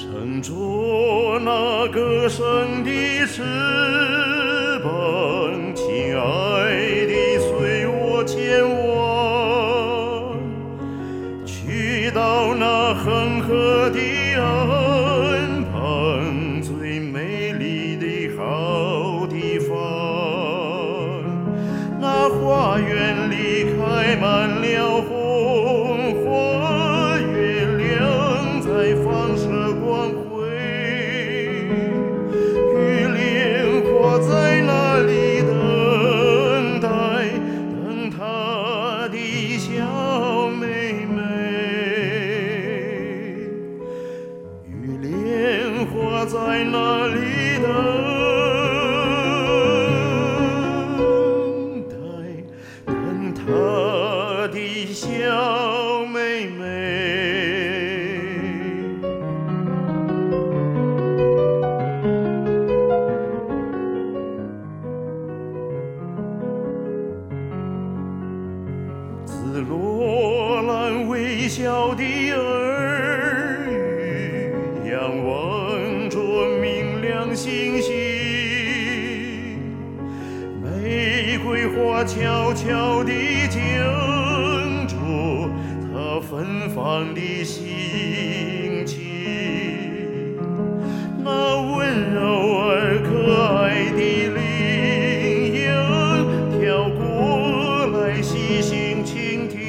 乘着那歌声的翅膀，亲爱的，随我前往，去到那恒河的岸旁，最美丽的好地方。那花园里开满了红花，月亮在放射光辉，玉莲花在那里等待，等她的小妹妹。玉莲花在那里等她的小妹妹。紫罗兰微笑的耳语，仰望着明亮星星，玫瑰花悄悄地讲着它芬芳的心情。那温柔而可爱的羚羊跳过来细心倾听，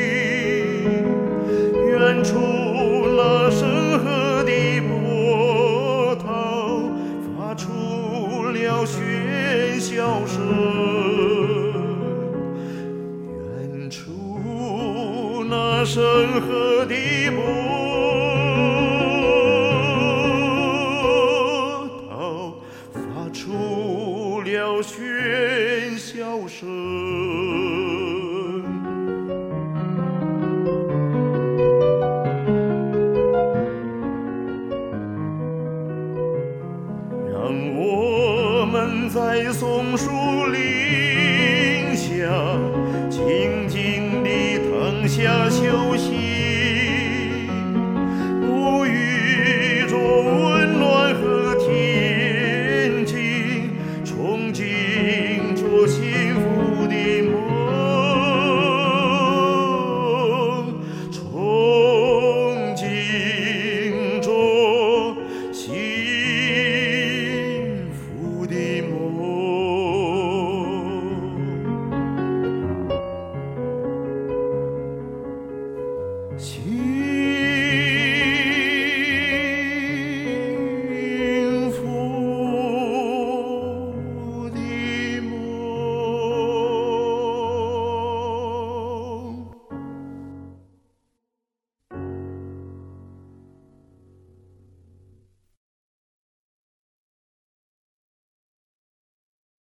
远处那深河的波涛发出了喧嚣声，远处那深河的波涛发出了喧嚣声。让我们在松树